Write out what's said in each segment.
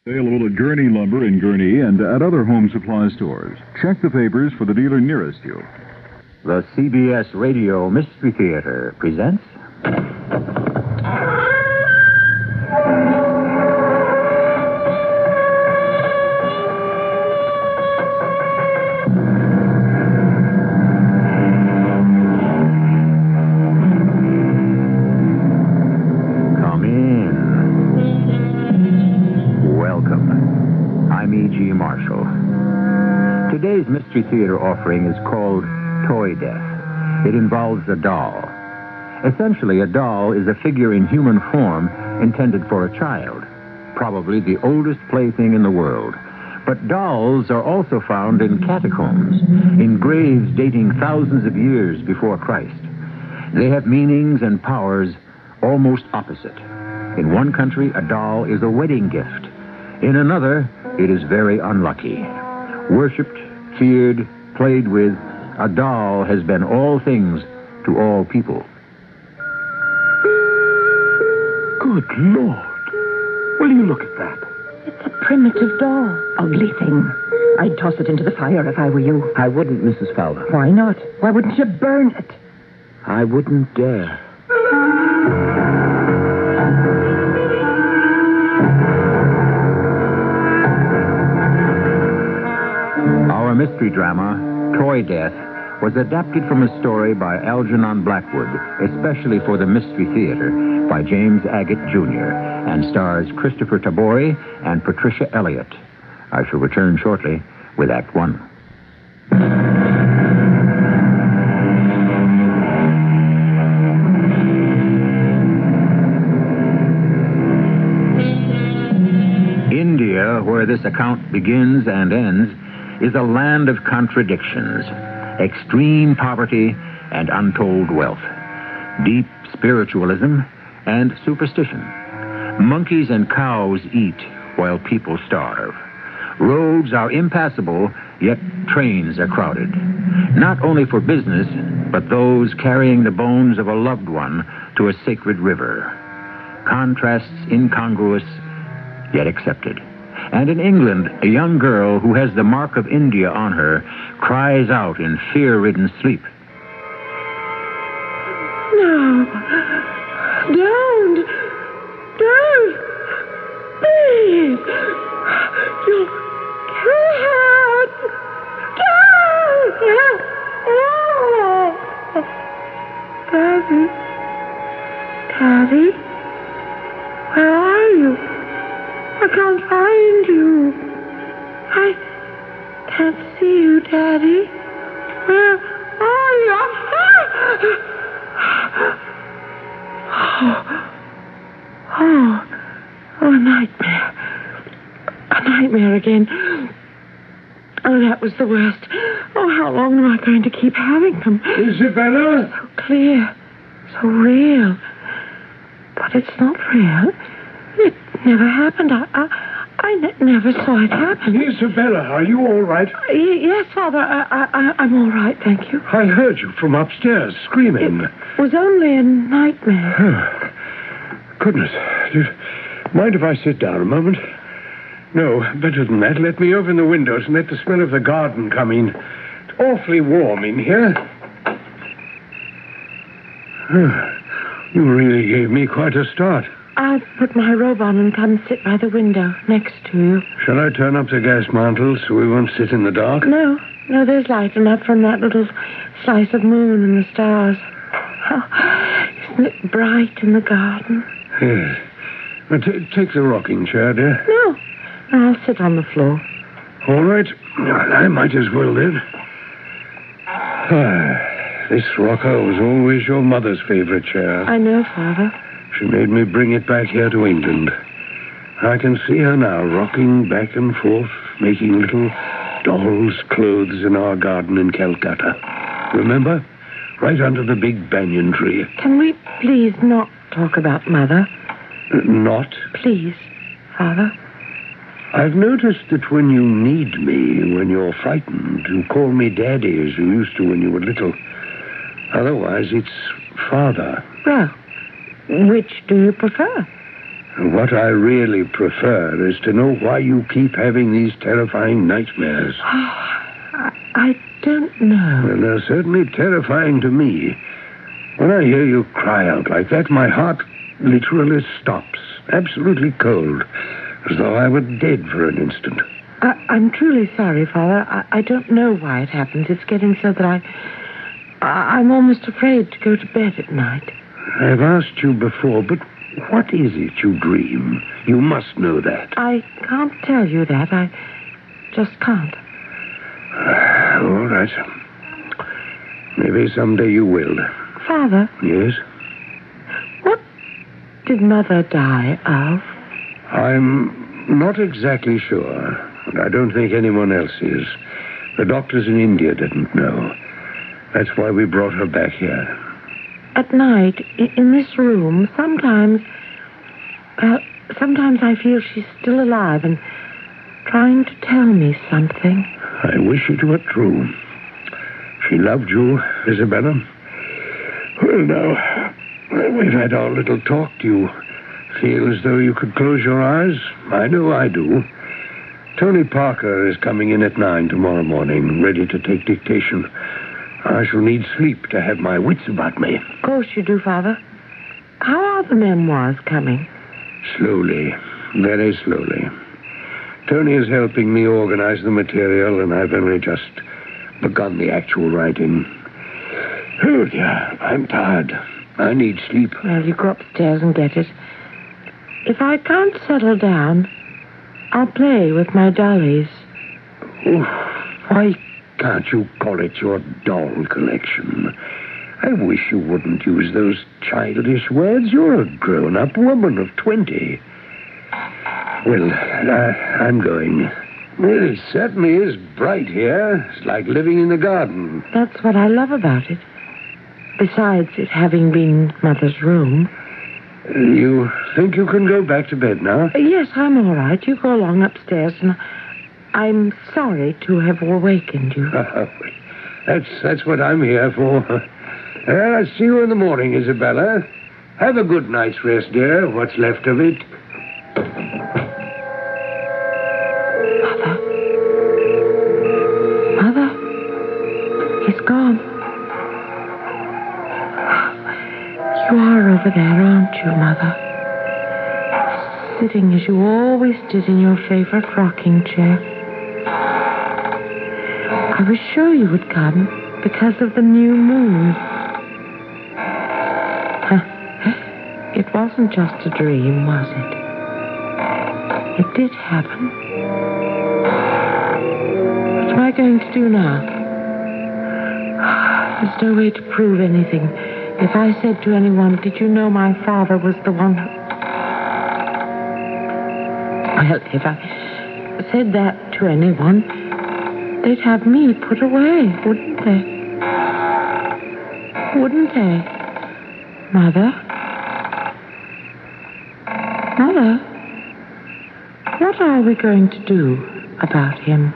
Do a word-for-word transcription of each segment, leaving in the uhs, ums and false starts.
Available at Gurney Lumber in Gurney and at other home supply stores. Check the papers for the dealer nearest you. The C B S Radio Mystery Theater presents... Come in. Welcome. I'm E G. Marshall. Today's Mystery Theater offering is called Toy Death. It involves a doll. Essentially, a doll is a figure in human form intended for a child, probably the oldest plaything in the world. But dolls are also found in catacombs, in graves dating thousands of years before Christ. They have meanings and powers almost opposite. In one country, a doll is a wedding gift. In another, it is very unlucky. Worshipped, feared, played with, a doll has been all things to all people. Good Lord. Will you look at that? It's a primitive doll. Ugly thing. I'd toss it into the fire if I were you. I wouldn't, Missus Fowler. Why not? Why wouldn't you burn it? I wouldn't dare. Our mystery drama, Toy Death, was adapted from a story by Algernon Blackwood, especially for the Mystery Theater, by James Agate, Junior, and stars Christopher Tabori and Patricia Elliott. I shall return shortly with Act One. India, where this account begins and ends, is a land of contradictions, extreme poverty and untold wealth, deep spiritualism and superstition. Monkeys and cows eat while people starve. Roads are impassable, yet trains are crowded. Not only for business, but those carrying the bones of a loved one to a sacred river. Contrasts incongruous, yet accepted. And in England, a young girl who has the mark of India on her cries out in fear-ridden sleep. No. Don't. Don't. Please. You can't. Don't. Daddy. Daddy? Where are you? I can't find you. I can't see you, Daddy. Where are you? Oh, oh, oh, a nightmare. A nightmare again. Oh, that was the worst. Oh, how long am I going to keep having them? Isabella? So clear, so real. But it's not real. It never happened. I, I, I ne- never saw it happen. Isabella, are you all right? Y- yes, Father, I, I, I'm all right, thank you. I heard you from upstairs screaming. It was only a nightmare. Oh, goodness. Do you mind if I sit down a moment? No, better than that. Let me open the windows and let the smell of the garden come in. It's awfully warm in here. Oh, you really gave me quite a start. I'll put my robe on and come sit by the window next to you. Shall I turn up the gas mantle so we won't sit in the dark? No, no, there's light enough from that little slice of moon and the stars. Oh, isn't it bright in the garden? Yes. Well, t- take the rocking chair, dear. No, no, I'll sit on the floor. All right. Well, I might as well then. Ah, this rocker was always your mother's favorite chair. I know, Father. She made me bring it back here to England. I can see her now, rocking back and forth, making little doll's clothes in our garden in Calcutta. Remember? Right under the big banyan tree. Can we please not talk about Mother? Uh, not? Please, Father. I've noticed that when you need me, when you're frightened, you call me Daddy as you used to when you were little. Otherwise, it's Father. Well, which do you prefer? What I really prefer is to know why you keep having these terrifying nightmares. Oh, I, I don't know. Well, they're certainly terrifying to me. When I hear you cry out like that, my heart literally stops, absolutely cold, as though I were dead for an instant. I, I'm truly sorry, Father. I, I don't know why it happens. It's getting so that I, I... I'm almost afraid to go to bed at night. I've asked you before, but what is it you dream? You must know that. I can't tell you that. I just can't. All right. Maybe someday you will. Father? Yes? What did Mother die of? I'm not exactly sure, and I don't think anyone else is. The doctors in India didn't know. That's why we brought her back here. At night, in this room, sometimes... Well, sometimes I feel she's still alive and trying to tell me something. I wish it were true. She loved you, Isabella. Well, now, we've had our little talk. Do you feel as though you could close your eyes? I know I do. Tony Parker is coming in at nine tomorrow morning, ready to take dictation. I shall need sleep to have my wits about me. Of course you do, Father. How are the memoirs coming? Slowly, very slowly. Tony is helping me organize the material, and I've only just begun the actual writing. Oh, dear, I'm tired. I need sleep. Well, you go upstairs and get it. If I can't settle down, I'll play with my dollies. Oh, why can't you call it your doll collection? I wish you wouldn't use those childish words. You're a grown-up woman of twenty. Well, I, I'm going. Well, it certainly is bright here. It's like living in the garden. That's what I love about it. Besides it having been Mother's room. You think you can go back to bed now? Yes, I'm all right. You go along upstairs, and I'm sorry to have awakened you. that's that's what I'm here for. Well, I'll see you in the morning, Isabella. Have a good night's rest, dear. What's left of it. Mother. Mother. He's gone. You are over there, aren't you, Mother? Sitting as you always did in your favorite rocking chair. I was sure you would come because of the new moon. It wasn't just a dream, was it? It did happen. What am I going to do now? There's no way to prove anything. If I said to anyone, did you know my father was the one who... Well, if I said that to anyone, they'd have me put away, wouldn't they? Wouldn't they? Mother? Mother? What are we going to do about him?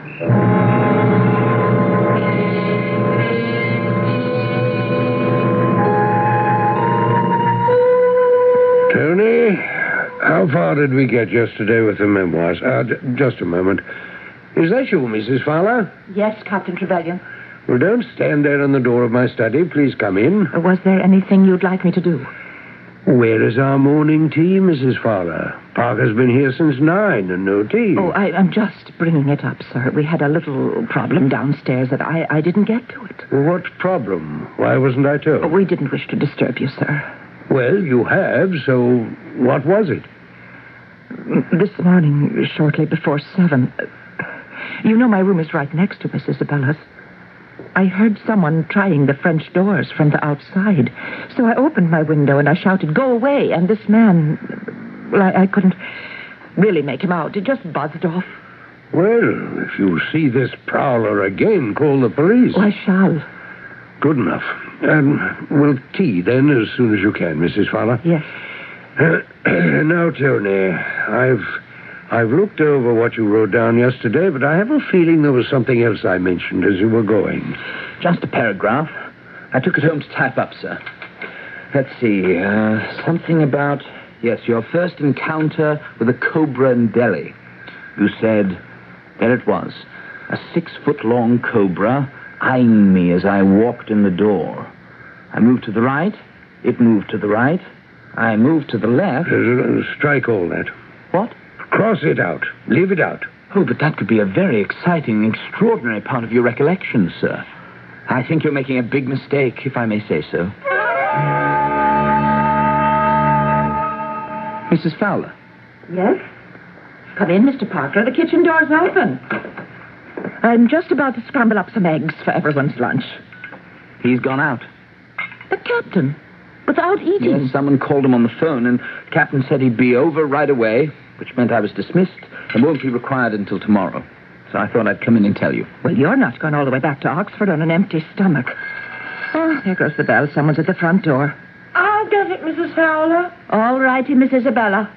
Tony, how far did we get yesterday with the memoirs? Uh, d- just a moment. Is that you, Missus Fowler? Yes, Captain Trevelyan. Well, don't stand there in the door of my study. Please come in. Was there anything you'd like me to do? Where is our morning tea, Missus Fowler? Parker's been here since nine and no tea. Oh, I, I'm just bringing it up, sir. We had a little problem downstairs that I, I didn't get to it. What problem? Why wasn't I told? Oh, we didn't wish to disturb you, sir. Well, you have, so what was it? This morning, shortly before seven, you know my room is right next to Miss Isabella's. I heard someone trying the French doors from the outside. So I opened my window and I shouted, "Go away!" And this man, well, I, I couldn't really make him out. It just buzzed off. Well, if you see this prowler again, call the police. Oh, I shall. Good enough. Um, well, tea then, as soon as you can, Missus Fowler. Yes. Uh, now, Tony, I've... I've looked over what you wrote down yesterday, but I have a feeling there was something else I mentioned as you were going. Just a paragraph. I took it home to type up, sir. Let's see. Uh, something about Yes, your first encounter with a cobra in Delhi. You said, there it was, a six-foot-long cobra eyeing me as I walked in the door. I moved to the right, it moved to the right, I moved to the left. Uh, strike all that. What? Cross it out. Leave it out. Oh, but that could be a very exciting, extraordinary part of your recollection, sir. I think you're making a big mistake, if I may say so. Missus Fowler. Yes? Come in, Mister Parker. The kitchen door's open. I'm just about to scramble up some eggs for everyone's lunch. He's gone out. The captain? Without eating? Yes, someone called him on the phone, and the captain said he'd be over right away, which meant I was dismissed and won't be required until tomorrow. So I thought I'd come in and tell you. Well, you're not going all the way back to Oxford on an empty stomach. Oh, there goes the bell. Someone's at the front door. I'll get it, Missus Fowler. All righty, Miss Isabella.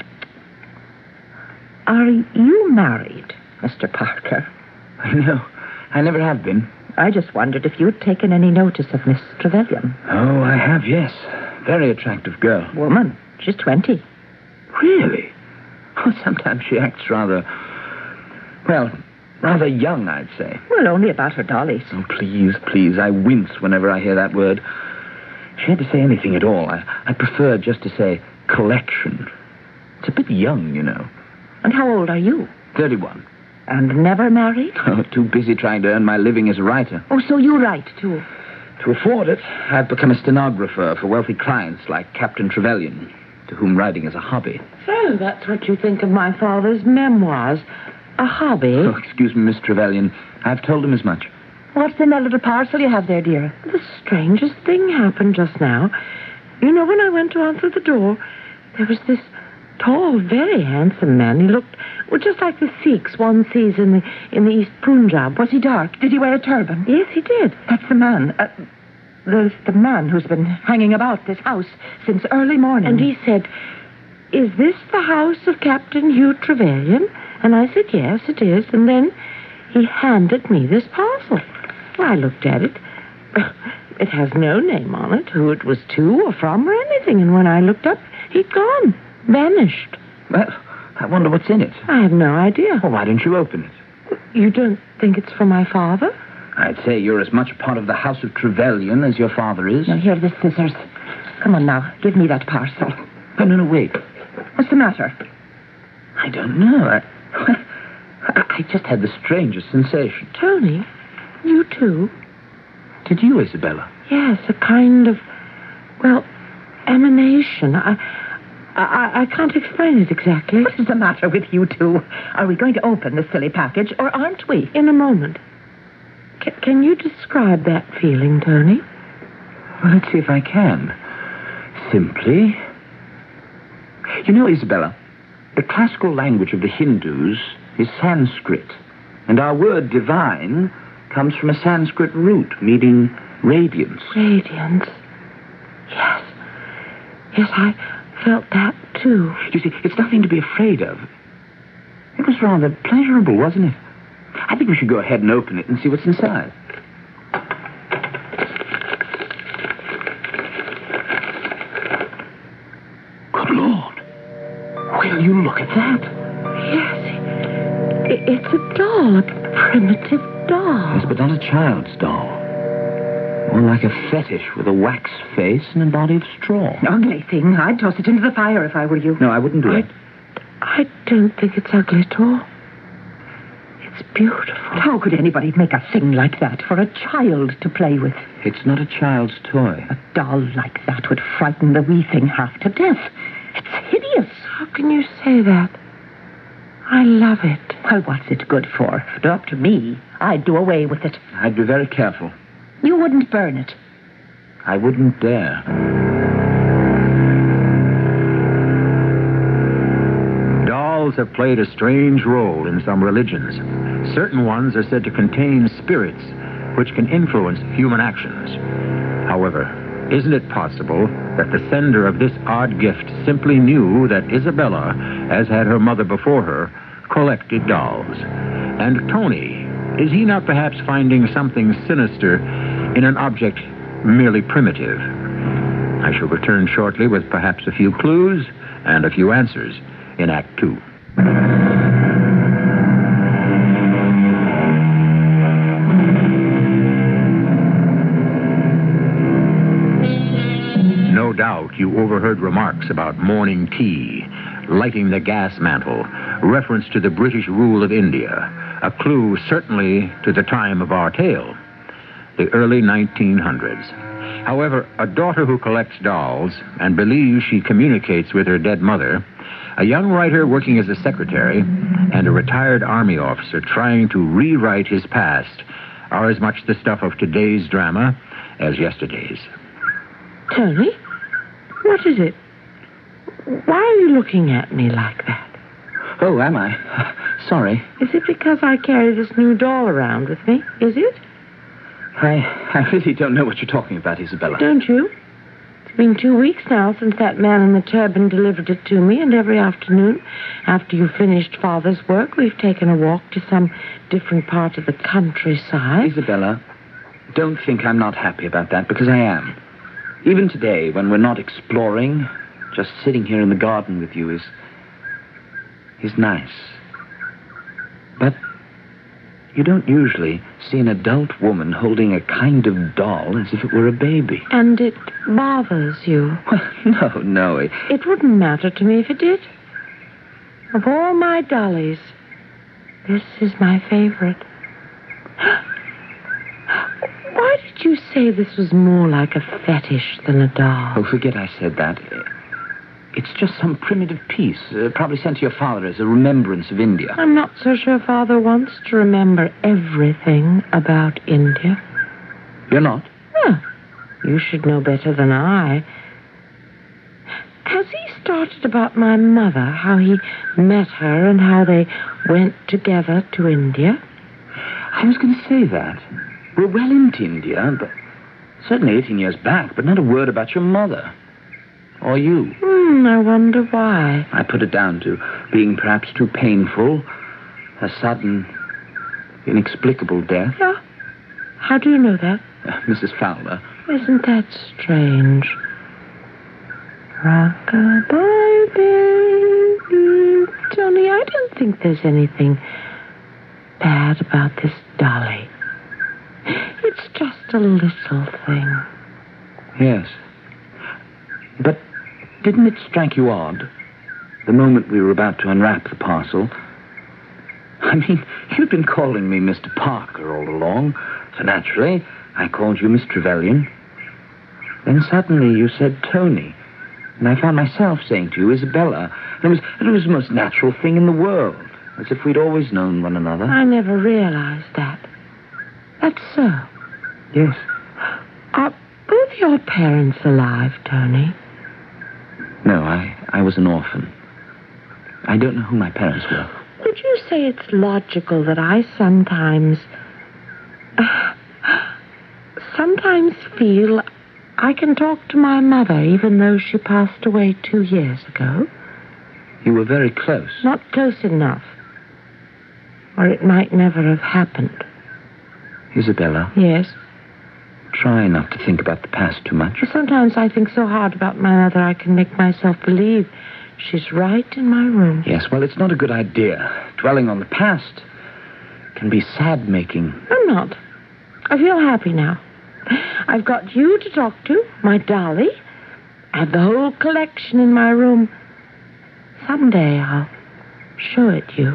Are you married, Mister Parker? No, I never have been. I just wondered if you'd taken any notice of Miss Trevelyan. Oh, I have, yes. Very attractive girl. Woman. She's twenty. Really? Oh, sometimes she acts rather, well, rather young, I'd say. Well, only about her dollies. Oh, please, please, I wince whenever I hear that word. She had to say anything at all. I, I prefer just to say collection. It's a bit young, you know. And how old are you? thirty-one. And never married? Oh, too busy trying to earn my living as a writer. Oh, so you write, too? To afford it, I've become a stenographer for wealthy clients like Captain Trevelyan, to whom writing is a hobby. So that's what you think of my father's memoirs. A hobby? Oh, excuse me, Miss Trevelyan. I've told him as much. What's in that little parcel you have there, dear? The strangest thing happened just now. You know, when I went to answer the door, there was this tall, very handsome man. He looked, well, just like the Sikhs one sees in the in the East Punjab. Was he dark? Did he wear a turban? Yes, he did. That's the man. Uh, there's the man who's been hanging about this house since early morning. And he said, "Is this the house of Captain Hugh Trevelyan?" And I said, "Yes, it is." And then he handed me this parcel. Well, I looked at it. It has no name on it, who it was to or from or anything. And when I looked up, he'd gone. Vanished. Well, I wonder what's in it. I have no idea. Well, why don't you open it? You don't think it's for my father? I'd say you're as much part of the House of Trevelyan as your father is. Now, here are the scissors. Come on now, give me that parcel. Oh, no, no, wait. What's the matter? I don't know. I, I just had the strangest sensation. Tony, you too? Did you, Isabella? Yes, a kind of, well, emanation. I... I, I can't explain it exactly. What's the matter with you two? Are we going to open the silly package, or aren't we? In a moment. C- can you describe that feeling, Tony? Well, let's see if I can. Simply. You know, Isabella, the classical language of the Hindus is Sanskrit, and our word divine comes from a Sanskrit root meaning radiance. Radiance. Yes. Yes, I felt that, too. You see, it's nothing to be afraid of. It was rather pleasurable, wasn't it? I think we should go ahead and open it and see what's inside. Good Lord. Will you look at that? Yes. It, it's a doll, a primitive doll. Yes, but not a child's doll. More like a fetish with a wax face and a body of straw. Ugly thing. I'd toss it into the fire if I were you. No, I wouldn't do I, it. I don't think it's ugly at all. It's beautiful. How could anybody make a thing like that for a child to play with? It's not a child's toy. A doll like that would frighten the wee thing half to death. It's hideous. How can you say that? I love it. Well, what's it good for? If it were up to me, I'd do away with it. I'd be very careful. You wouldn't burn it. I wouldn't dare. Dolls have played a strange role in some religions. Certain ones are said to contain spirits which can influence human actions. However, isn't it possible that the sender of this odd gift simply knew that Isabella, as had her mother before her, collected dolls? And Tony, is he not perhaps finding something sinister in an object merely primitive? I shall return shortly with perhaps a few clues and a few answers in Act Two. No doubt you overheard remarks about morning tea, lighting the gas mantle, reference to the British rule of India, a clue certainly to the time of our tale, the early nineteen hundreds. However, a daughter who collects dolls and believes she communicates with her dead mother, a young writer working as a secretary, and a retired army officer trying to rewrite his past are as much the stuff of today's drama as yesterday's. Tony, what is it? Why are you looking at me like that? Oh, am I? Sorry. Is it because I carry this new doll around with me? Is it? I, I really don't know what you're talking about, Isabella. Don't you? It's been two weeks now since that man in the turban delivered it to me, and every afternoon, after you finished Father's work, we've taken a walk to some different part of the countryside. Isabella, don't think I'm not happy about that, because I am. Even today, when we're not exploring, just sitting here in the garden with you is... is nice. But you don't usually see an adult woman holding a kind of doll as if it were a baby. And it bothers you? Well, no, no. It... it wouldn't matter to me if it did. Of all my dollies, this is my favorite. Why did you say this was more like a fetish than a doll? Oh, forget I said that. It's just some primitive piece, uh, probably sent to your father as a remembrance of India. I'm not so sure Father wants to remember everything about India. You're not? Huh. You should know better than I. Has he started about my mother, how he met her and how they went together to India? I was going to say that. We're well into India, but certainly eighteen years back, but not a word about your mother. Or you. Hmm, I wonder why. I put it down to being perhaps too painful, a sudden, inexplicable death. Yeah? How do you know that? Uh, Missus Fowler. Isn't that strange? Rock-a-bye, baby. Tony, I don't think there's anything bad about this dolly. It's just a little thing. Yes. But didn't it strike you odd, the moment we were about to unwrap the parcel? I mean, you'd been calling me Mister Parker all along, so naturally, I called you Miss Trevelyan. Then suddenly you said Tony, and I found myself saying to you Isabella. And it was, it was the most natural thing in the world, as if we'd always known one another. I never realized that. That's so. Yes. Are both your parents alive, Tony? No, I, I was an orphan. I don't know who my parents were. Would you say it's logical that I sometimes... Uh, sometimes feel I can talk to my mother even though she passed away two years ago? You were very close. Not close enough. Or it might never have happened. Isabella? Yes? Try not to think about the past too much. Sometimes I think so hard about my mother I can make myself believe she's right in my room. Yes, well, it's not a good idea. Dwelling on the past can be sad-making. I'm not. I feel happy now. I've got you to talk to, my dolly. I have the whole collection in my room. Someday I'll show it you.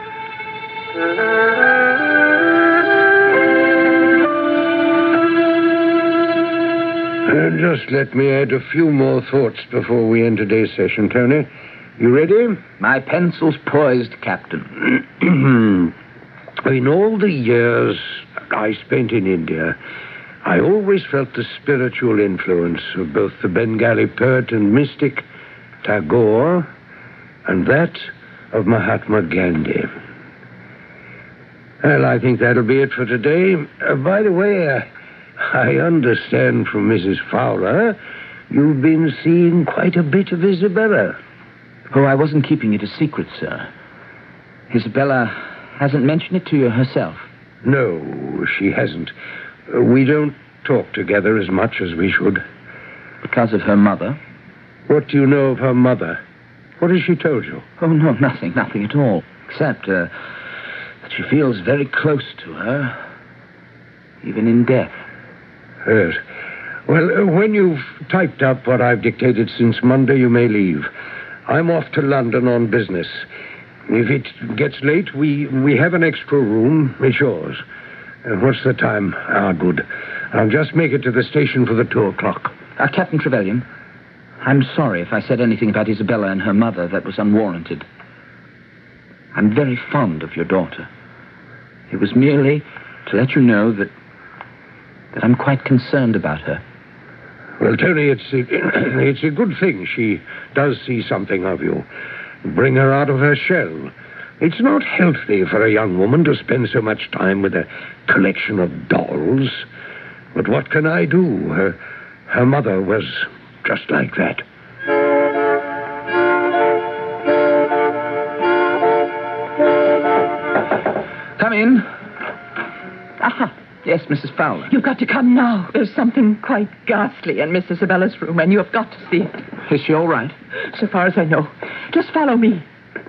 Uh, just let me add a few more thoughts before we end today's session, Tony. You ready? My pencil's poised, Captain. In all the years I spent in India, I always felt the spiritual influence of both the Bengali poet and mystic Tagore and that of Mahatma Gandhi. Well, I think that'll be it for today. Uh, by the way, uh, I understand from Missus Fowler you've been seeing quite a bit of Isabella. Oh, I wasn't keeping it a secret, sir. Isabella hasn't mentioned it to you herself. No, she hasn't. Uh, we don't talk together as much as we should. Because of her mother? What do you know of her mother? What has she told you? Oh, no, nothing, nothing at all. Except uh, that she feels very close to her, even in death. Yes. Well, uh, when you've typed up what I've dictated since Monday, you may leave. I'm off to London on business. If it gets late, we, we have an extra room. It's yours. Uh, what's the time? Ah, good. I'll just make it to the station for the two o'clock. Uh, Captain Trevelyan, I'm sorry if I said anything about Isabella and her mother that was unwarranted. I'm very fond of your daughter. It was merely to let you know that that I'm quite concerned about her. Well, Tony, it's a, it's a good thing she does see something of you. Bring her out of her shell. It's not healthy for a young woman to spend so much time with a collection of dolls. But what can I do? Her, her mother was just like that. Come in. Aha. Yes, Missus Fowler. You've got to come now. There's something quite ghastly in Miss Isabella's room, and you have got to see it. Is she all right? So far as I know. Just follow me.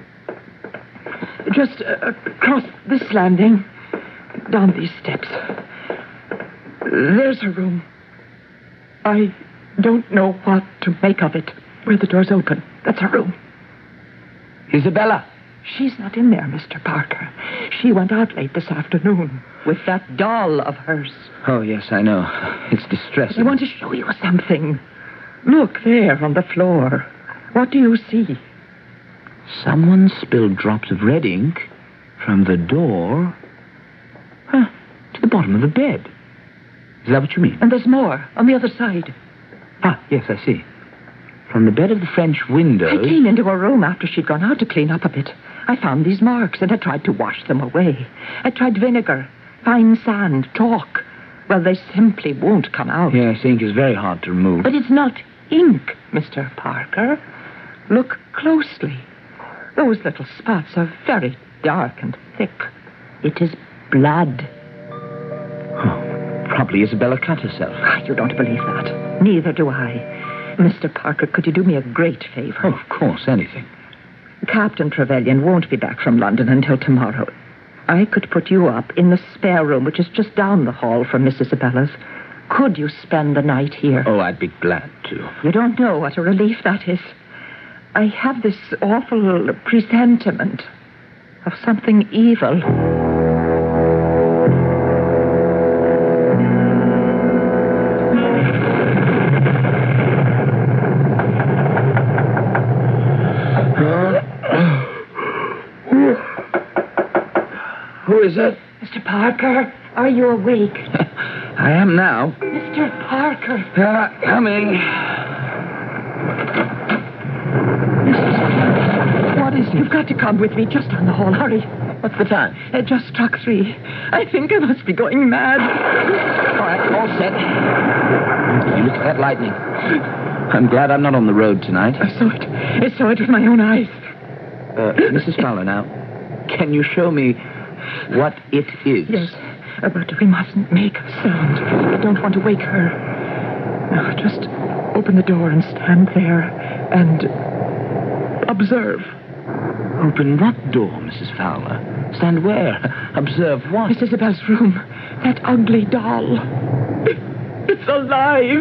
Just uh, across this landing, down these steps. There's her room. I don't know what to make of it. Where the door's open. That's her room. Isabella. She's not in there, Mister Parker. She went out late this afternoon with that doll of hers. Oh, yes, I know. It's distressing. I want to show you something. Look there on the floor. What do you see? Someone spilled drops of red ink from the door huh, to the bottom of the bed. Is that what you mean? And there's more on the other side. Ah, yes, I see. From the bed of the French window... I came into her room after she'd gone out to clean up a bit. I found these marks, and I tried to wash them away. I tried vinegar, fine sand, chalk. Well, they simply won't come out. Yes, ink is very hard to remove. But it's not ink, Mister Parker. Look closely. Those little spots are very dark and thick. It is blood. Oh, probably Isabella cut herself. Ah, you don't believe that. Neither do I. Mister Parker, could you do me a great favor? Oh, of course, anything. Captain Trevelyan won't be back from London until tomorrow. I could put you up in the spare room, which is just down the hall from Miss Isabella's. Could you spend the night here? Oh, I'd be glad to. You don't know what a relief that is. I have this awful presentiment of something evil. Who is it? Mister Parker, are you awake? I am now. Mister Parker. Uh, coming. What is it? You've got to come with me just down the hall. Hurry. What's the time? It just struck three. I think I must be going mad. All right, all set. You look at that lightning. I'm glad I'm not on the road tonight. I saw it. I saw it with my own eyes. Uh, Missus Fowler, now, can you show me what it is? Yes, uh, but we mustn't make a sound. I don't want to wake her. Now, just open the door and stand there and observe. Open what door, Missus Fowler? Stand where? Observe what? Miss Isabel's room. That ugly doll. It's alive.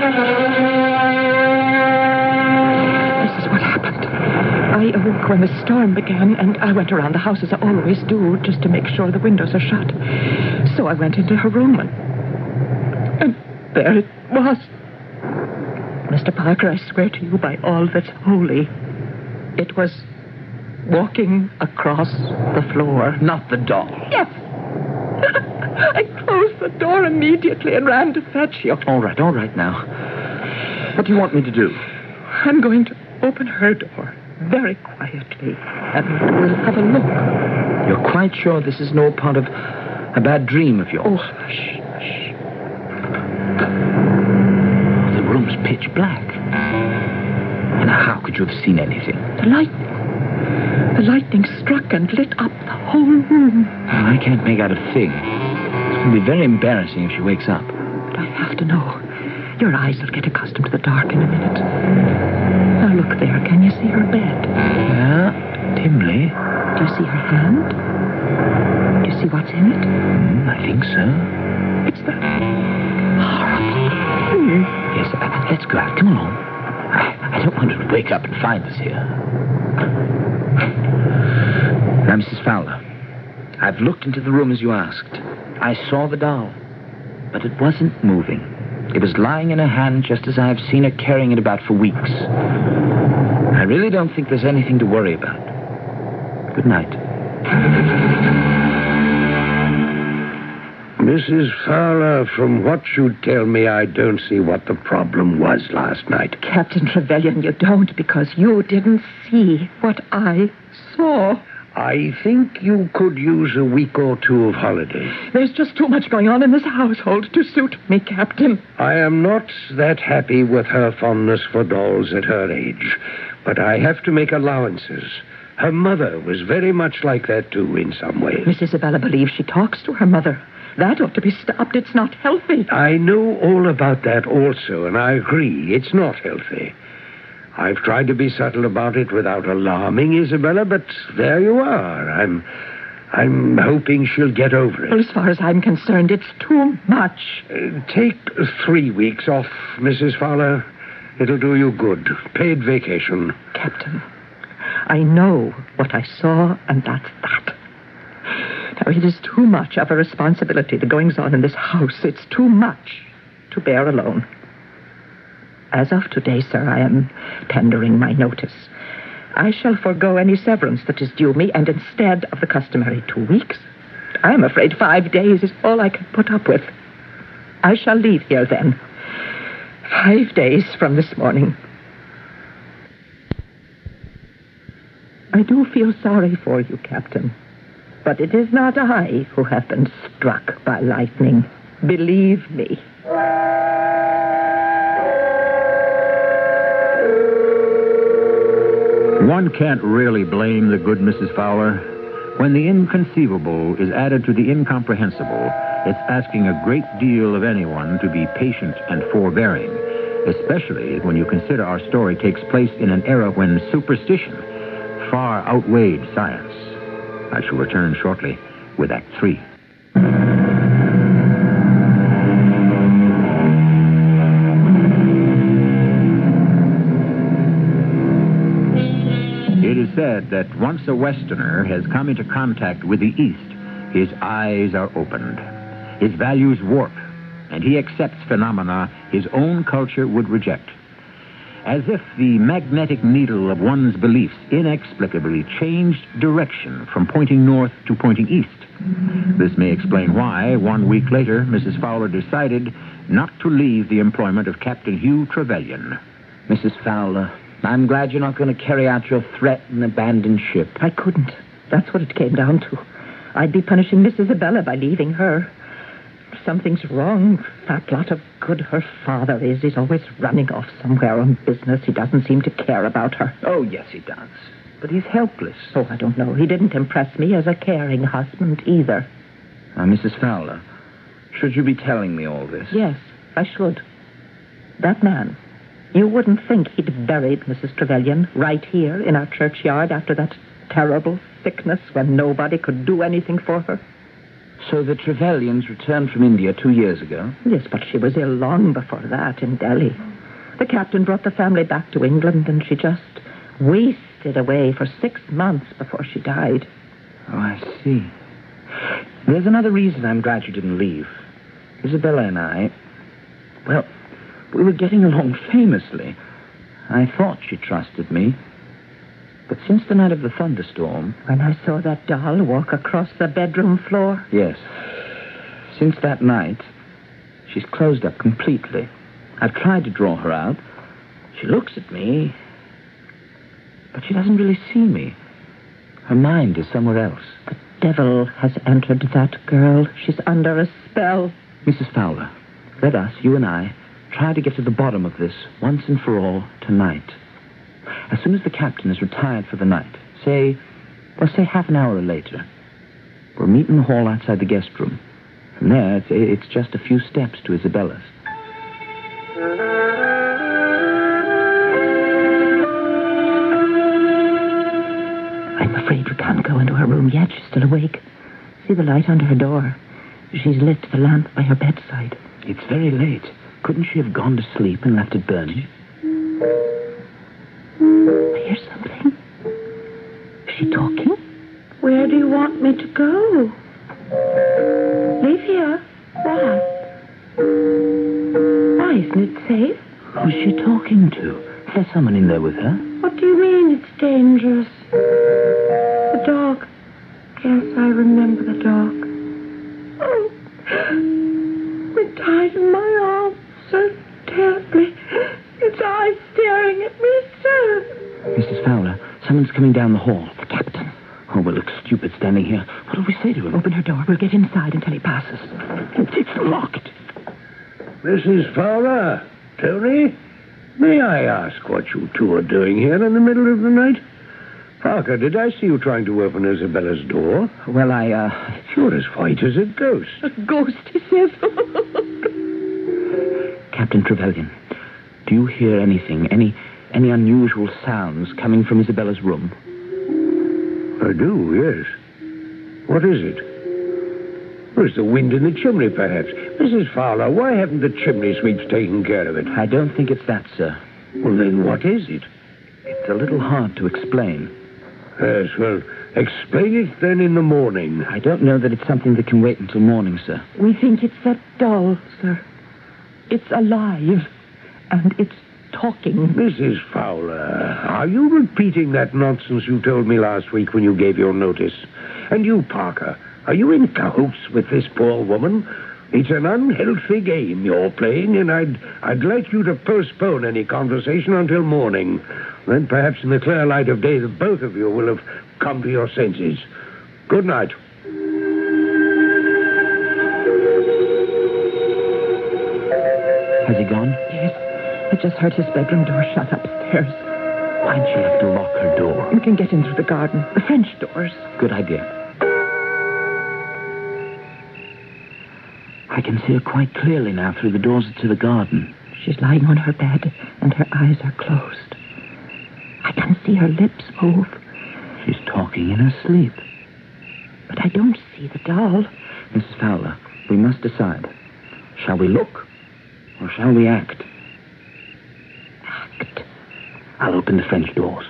This is what happened. I awoke when the storm began, and I went around the house as I always do, just to make sure the windows are shut. So I went into her room, and, and there it was. Mister Parker, I swear to you by all that's holy, it was walking across the floor. Not the doll. Yes. I closed the door immediately and ran to fetch you. All right, all right now. What do you want me to do? I'm going to open her door very quietly, and we'll have a look. You're quite sure this is no part of a bad dream of yours? Oh, hush, hush. The room's pitch black. And how could you have seen anything? The lightning. The lightning struck and lit up the whole room. Well, I can't make out a thing. It's going to be very embarrassing if she wakes up. But I have to know. Your eyes will get accustomed to the dark in a minute. Now look Look there. Can you see her bed? Yeah, dimly. Do you see her hand? Do you see what's in it? Mm, I think so. It's the horrible thing. Yes, uh, let's go out. Come along. I, I don't want her to wake up and find us here. Now, Missus Fowler, I've looked into the room as you asked. I saw the doll, but it wasn't moving. It was lying in her hand just as I've seen her carrying it about for weeks. I really don't think there's anything to worry about. Good night. Missus Fowler, from what you tell me, I don't see what the problem was last night. Captain Trevelyan, you don't because you didn't see what I saw. I think you could use a week or two of holiday. There's just too much going on in this household to suit me, Captain. I am not that happy with her fondness for dolls at her age, but I have to make allowances. Her mother was very much like that, too, in some ways. Miss Isabella believes she talks to her mother. That ought to be stopped. It's not healthy. I know all about that also, and I agree. It's not healthy. I've tried to be subtle about it without alarming Isabella, but there you are. I'm I'm hoping she'll get over it. Well, as far as I'm concerned, it's too much. Uh, take three weeks off, Missus Fowler. It'll do you good. Paid vacation. Captain, I know what I saw, and that's that. Now, it is too much of a responsibility, the goings-on in this house. It's too much to bear alone. As of today, sir, I am tendering my notice. I shall forego any severance that is due me, and instead of the customary two weeks, I am afraid five days is all I can put up with. I shall leave here then. Five days from this morning. I do feel sorry for you, Captain. But it is not I who have been struck by lightning. Believe me. One can't really blame the good Missus Fowler. When the inconceivable is added to the incomprehensible, it's asking a great deal of anyone to be patient and forbearing, especially when you consider our story takes place in an era when superstition far outweighed science. I shall return shortly with Act Three. It is said that once a Westerner has come into contact with the East, his eyes are opened, his values warp, and he accepts phenomena his own culture would reject. As if the magnetic needle of one's beliefs inexplicably changed direction from pointing north to pointing east. This may explain why, one week later, Missus Fowler decided not to leave the employment of Captain Hugh Trevelyan. Missus Fowler, I'm glad you're not going to carry out your threat and abandon ship. I couldn't. That's what it came down to. I'd be punishing Miss Isabella by leaving her. Something's wrong. That lot of good her father is. He's always running off somewhere on business. He doesn't seem to care about her. Oh, yes, he does. But he's helpless. Oh, I don't know. He didn't impress me as a caring husband either. Now, Missus Fowler, should you be telling me all this? Yes, I should. That man, you wouldn't think he'd buried Missus Trevelyan right here in our churchyard after that terrible sickness when nobody could do anything for her? So the Trevelyans returned from India two years ago? Yes, but she was ill long before that in Delhi. The captain brought the family back to England, and she just wasted away for six months before she died. Oh, I see. There's another reason I'm glad you didn't leave. Isabella and I, well, we were getting along famously. I thought she trusted me. But since the night of the thunderstorm... When I saw that doll walk across the bedroom floor? Yes. Since that night, she's closed up completely. I've tried to draw her out. She looks at me, but she doesn't really see me. Her mind is somewhere else. The devil has entered that girl. She's under a spell. Missus Fowler, let us, you and I, try to get to the bottom of this once and for all tonight. As soon as the captain is retired for the night, say, well, say half an hour later, we'll meet in the hall outside the guest room. From there, it's, it's just a few steps to Isabella's. afraid we can't go into her room yet. She's still awake. See the light under her door. She's lit the lamp by her bedside. It's very late. Couldn't she have gone to sleep and left it burning? I hear something. Is she talking? Where do you want me to go? Live here? Why? Why, isn't it safe? Who's she talking to? Is there someone in there with her? What do you mean it's dangerous? The dog. Yes, I remember the dog. Oh, it died in my arms so terribly. Its eyes staring at me so. Missus Fowler, someone's coming down the hall. The captain. Oh, we'll look stupid standing here. What do we say to him? Open her door. We'll get inside until he passes. It's locked. Missus Fowler, Tony, may I ask what you two are doing here in the middle of the night? Parker, did I see you trying to open Isabella's door? Well, I, uh... You're as white as a ghost. A ghost, he says. Captain Trevelyan, do you hear anything, any any unusual sounds coming from Isabella's room? I do, yes. What is it? Well, it's the wind in the chimney, perhaps. Missus Fowler, why haven't the chimney sweeps taken care of it? I don't think it's that, sir. Well, then what is it? It's a little hard to explain. Yes, well, explain it then in the morning. I don't know that it's something that can wait until morning, sir. We think it's that doll, sir. It's alive. And it's talking. Missus Fowler, are you repeating that nonsense you told me last week when you gave your notice? And you, Parker, are you in cahoots with this poor woman? It's an unhealthy game you're playing, and I'd I'd like you to postpone any conversation until morning. Then perhaps in the clear light of day the both of you will have come to your senses. Good night. Has he gone? Yes. I just heard his bedroom door shut upstairs. Why'd she have to lock her door? We can get in through the garden. The French doors. Good idea. I can see her quite clearly now through the doors to the garden. She's lying on her bed, and her eyes are closed. I can see her lips move. She's talking in her sleep. But I don't see the doll. Missus Fowler, we must decide. Shall we look, or shall we act? Act. I'll open the French doors.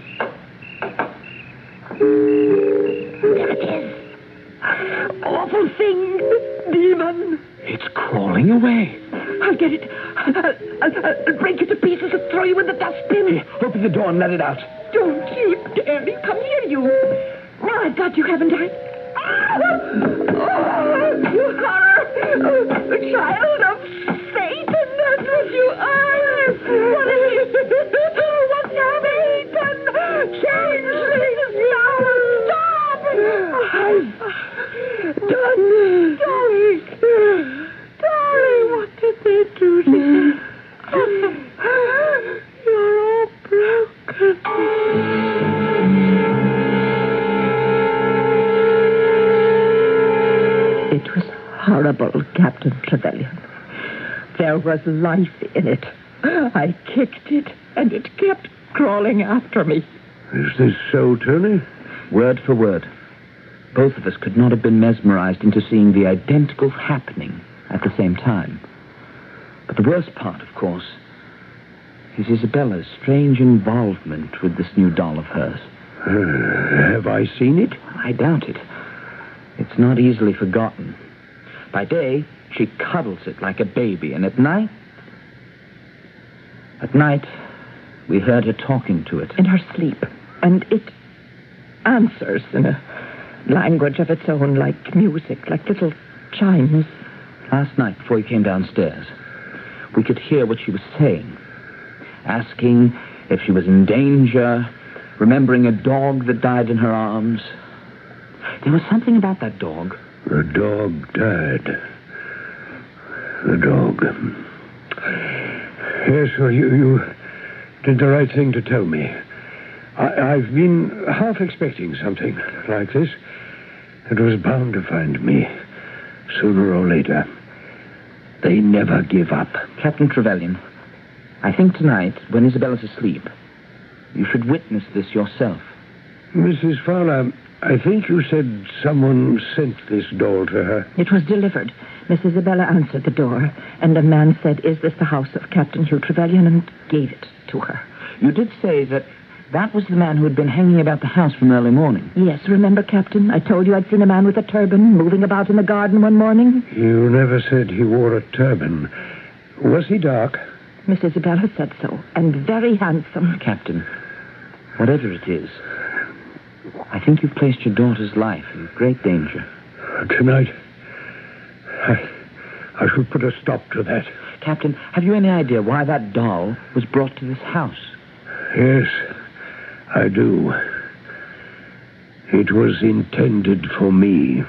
There it is. Awful thing. Demon. It's crawling away. I'll get it. I'll, I'll, I'll break you to pieces and throw you in the dustbin. Here, open the door and let it out. Don't you dare me. Come here, you. Now I've got you, haven't I? Oh, you horror. Oh, the child of Satan, that's what you are. What is it? What's Satan? Changeling. Stop. I've done. Darling. Darling, what did they do to you? You're all broken. It was horrible, Captain Trevelyan. There was life in it. I kicked it, and it kept crawling after me. Is this so, Tony? Word for word. Both of us could not have been mesmerized into seeing the identical happening at the same time. But the worst part, of course, is Isabella's strange involvement with this new doll of hers. Uh, have I seen it? I doubt it. It's not easily forgotten. By day, she cuddles it like a baby, and at night... At night, we heard her talking to it. In her sleep. And it answers in a language of its own, like music, like little chimes. Last night, before he came downstairs, we could hear what she was saying. Asking if she was in danger, remembering a dog that died in her arms. There was something about that dog. The dog died. The dog. Yes, well, you, you did the right thing to tell me. I, I've been half expecting something like this. It was bound to find me, sooner or later. They never give up. Captain Trevelyan, I think tonight, when Isabella's asleep, you should witness this yourself. Missus Fowler, I think you said someone sent this doll to her. It was delivered. Miss Isabella answered the door, and a man said, "Is this the house of Captain Hugh Trevelyan?" and gave it to her. You did say that that was the man who had been hanging about the house from early morning. Yes, remember, Captain? I told you I'd seen a man with a turban moving about in the garden one morning. You never said he wore a turban. Was he dark? Miss Isabella said so, and very handsome. Captain, whatever it is, I think you've placed your daughter's life in great danger. Tonight, I, I should put a stop to that. Captain, have you any idea why that doll was brought to this house? Yes, I do. It was intended for me.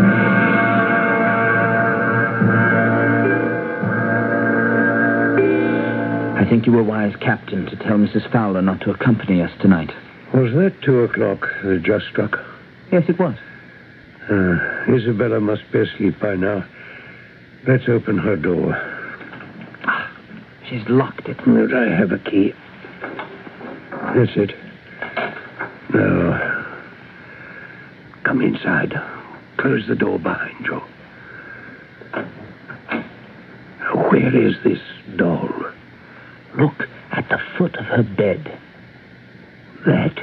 I think you were wise, Captain, to tell Missus Fowler not to accompany us tonight. Was that two o'clock that just struck? Yes, it was. Uh, Isabella must be asleep by now. Let's open her door. Ah, she's locked it. But I have a key. That's it. Now, come inside. Close the door behind you. Where is this doll? Look at the foot of her bed. That?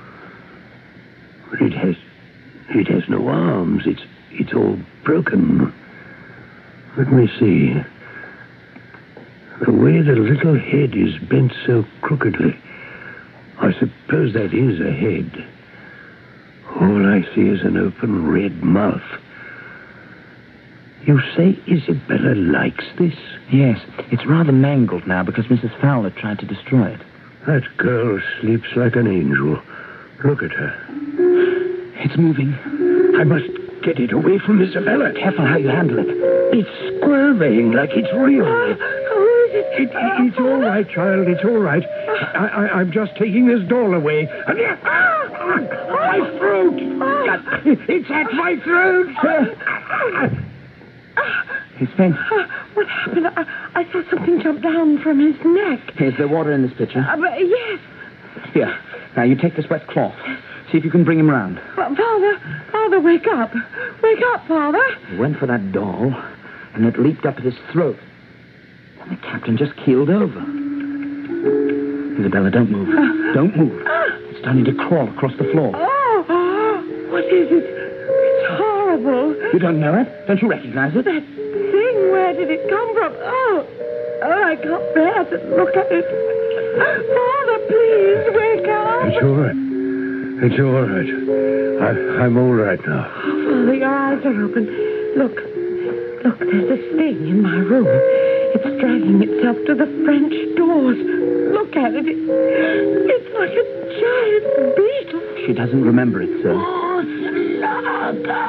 It has... It has no arms. It's... It's all broken. Let me see. The way the little head is bent so crookedly. I suppose that is a head. All I see is an open red mouth. You say Isabella likes this? Yes, it's rather mangled now because Missus Fowler tried to destroy it. That girl sleeps like an angel. Look at her. It's moving. I must get it away from Isabella. Careful how you handle it. It's squirming like it's real. Who is it? It, it, it's all right, child. It's all right. I, I, I'm just taking this doll away. And my throat! It's at my throat! He's faint. Uh, what happened? I, I saw something jump down from his neck. Is there water in this pitcher? Uh, but, yes. Here. Now, you take this wet cloth. See if you can bring him round. But Father, Father, wake up. Wake up, Father. He went for that doll, and it leaped up at his throat. And the captain just keeled over. Isabella, don't move. Uh, don't move. Uh, It's starting to crawl across the floor. Oh, oh, what is it? It's horrible. You don't know it? Don't you recognize it? That thing, where did it come from? Oh, oh, I can't bear to look at it. Father, please, wake up. It's all right. It's all right. I, I'm all right now. Oh, Father, your eyes are open. Look, look, there's this thing in my room. It's dragging itself to the French doors. Look at it. it it's like a giant beetle. She doesn't remember it, sir. Oh, slugger.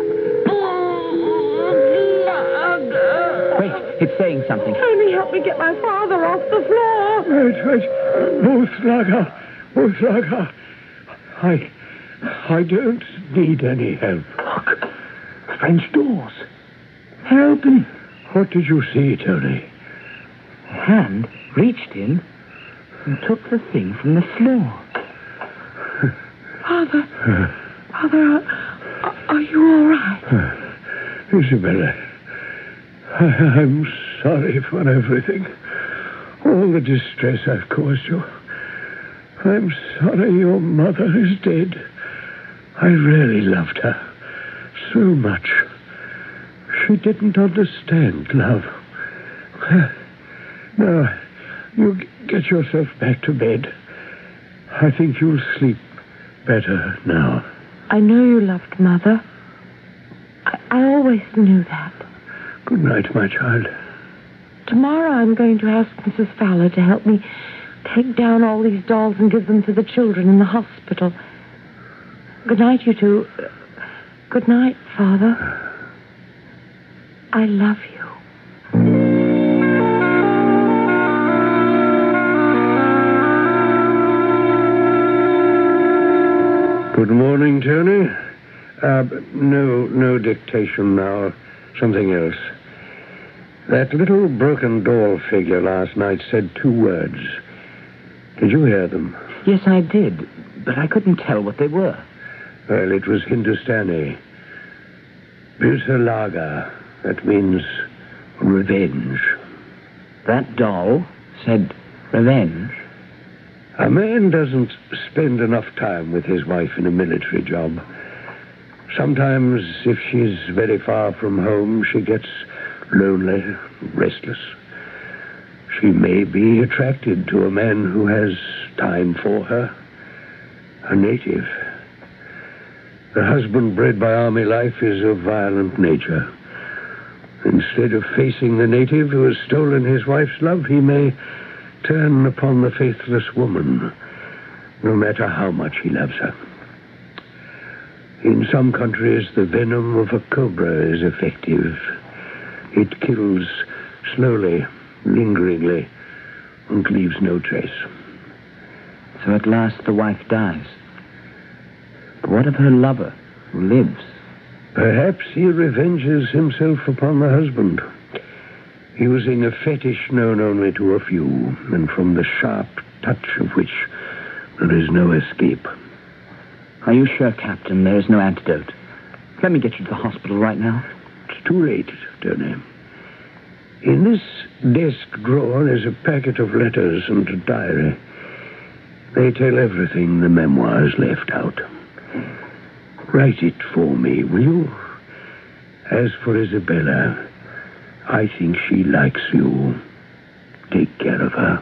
Oh, slugger. Wait, it's saying something. Only help me get my father off the floor. Wait, wait. Oh, Slugger. Oh, Slugger. I... I don't need any help. Look, the French doors. They're open. What did you see, Tony? A hand reached in and took the thing from the floor. Father, Father, are, are you all right? Isabella, I, I'm sorry for everything. All the distress I've caused you. I'm sorry your mother is dead. I really loved her so much. She didn't understand love. Now, you get yourself back to bed. I think you'll sleep better now. I know you loved Mother. I, I always knew that. Good night, my child. Tomorrow I'm going to ask Missus Fowler to help me take down all these dolls and give them to the children in the hospital. Good night, you two. Good night, Father. I love you. Good morning, Tony. Uh, no, no dictation now. Something else. That little broken doll figure last night said two words. Did you hear them? Yes, I did. but I couldn't tell what they were. Well, it was Hindustani. Bisalaga. That means revenge. That doll said revenge. A man doesn't spend enough time with his wife in a military job. Sometimes, if she's very far from home, she gets lonely, restless. She may be attracted to a man who has time for her, a native. The husband bred by army life is of violent nature. Instead of facing the native who has stolen his wife's love, he may turn upon the faithless woman, no matter how much he loves her. In some countries, the venom of a cobra is effective. It kills slowly, lingeringly, and leaves no trace. So at last the wife dies. But what of her lover, who lives? Perhaps he revenges himself upon the husband, using a fetish known only to a few, and from the sharp touch of which there is no escape. Are you sure, Captain, there is no antidote? Let me get you to the hospital right now. It's too late, Tony. In this desk drawer is a packet of letters and a diary. They tell everything the memoirs left out. Write it for me, will you? As for Isabella, I think she likes you. Take care of her.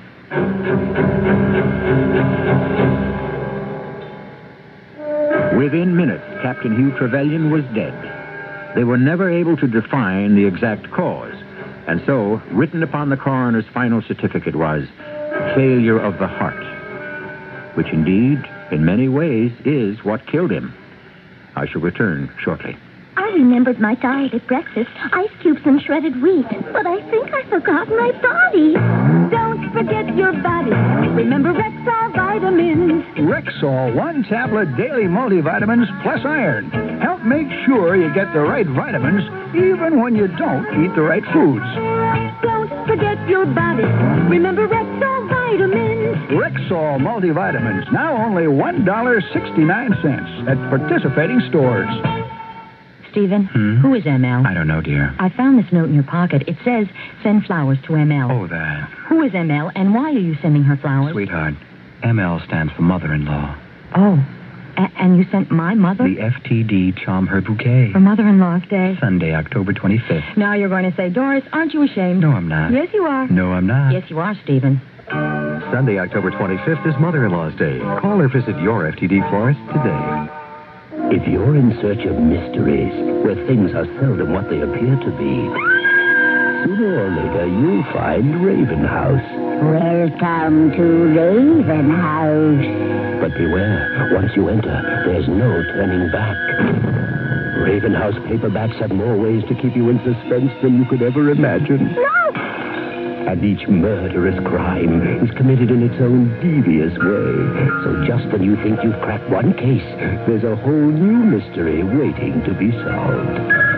Within minutes, Captain Hugh Trevelyan was dead. They were never able to define the exact cause, and so, written upon the coroner's final certificate was failure of the heart, which indeed, in many ways, is what killed him. I shall return shortly. I remembered my diet at breakfast, ice cubes and shredded wheat, but I think I forgot my body. Don't forget your body. Remember Rexall vitamins. Rexall one tablet daily multivitamins plus iron. Help make sure you get the right vitamins even when you don't eat the right foods. Don't forget your body. Remember Rexall vitamins. Rexall multivitamins, now only one dollar and sixty-nine cents at participating stores. Stephen, Hmm? who is M L? I don't know, dear. I found this note in your pocket. It says, send flowers to M L. Oh, that. Who is M L, and why are you sending her flowers? Sweetheart, M L stands for mother-in-law. Oh, a- and you sent my mother? The F T D Charm Her Bouquet. For Mother-in-Law's Day? Sunday, October twenty-fifth. Now you're going to say, Doris, aren't you ashamed? No, I'm not. Yes, you are. No, I'm not. Yes, you are, Stephen. Sunday, October twenty-fifth is Mother-in-Law's Day. Call or visit your F T D florist today. If you're in search of mysteries, where things are seldom what they appear to be, sooner or later you'll find Raven House. Welcome to Raven House. But beware, once you enter, there's no turning back. Raven House paperbacks have more ways to keep you in suspense than you could ever imagine. No! And each murderous crime is committed in its own devious way. So just when you think you've cracked one case, there's a whole new mystery waiting to be solved.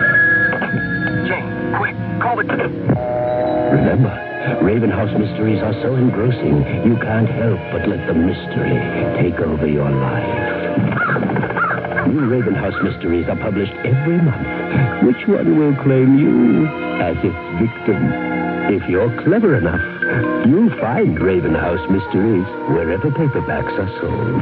Jane, quick, call the... Remember, Raven House mysteries are so engrossing, you can't help but let the mystery take over your life. New Raven House mysteries are published every month. Which one will claim you as its victim? If you're clever enough, you'll find Raven House mysteries wherever paperbacks are sold.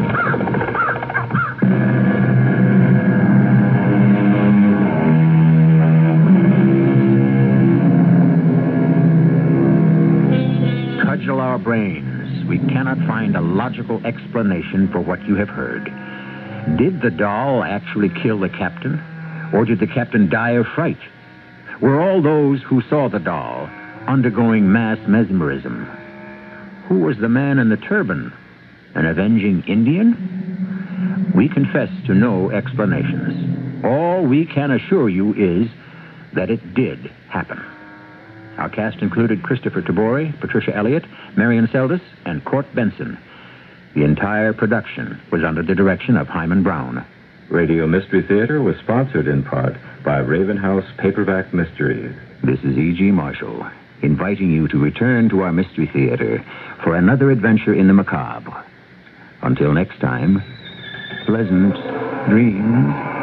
Cudgel our brains. We cannot find a logical explanation for what you have heard. Did the doll actually kill the captain? Or did the captain die of fright? Were all those who saw the doll undergoing mass mesmerism? Who was the man in the turban? An avenging Indian? We confess to no explanations. All we can assure you is that it did happen. Our cast included Christopher Tabori, Patricia Elliott, Marion Seldes, and Court Benson. The entire production was under the direction of Hyman Brown. Radio Mystery Theater was sponsored in part by Raven House Paperback Mysteries. This is E G. Marshall, inviting you to return to our Mystery Theater for another adventure in the macabre. Until next time, pleasant dreams.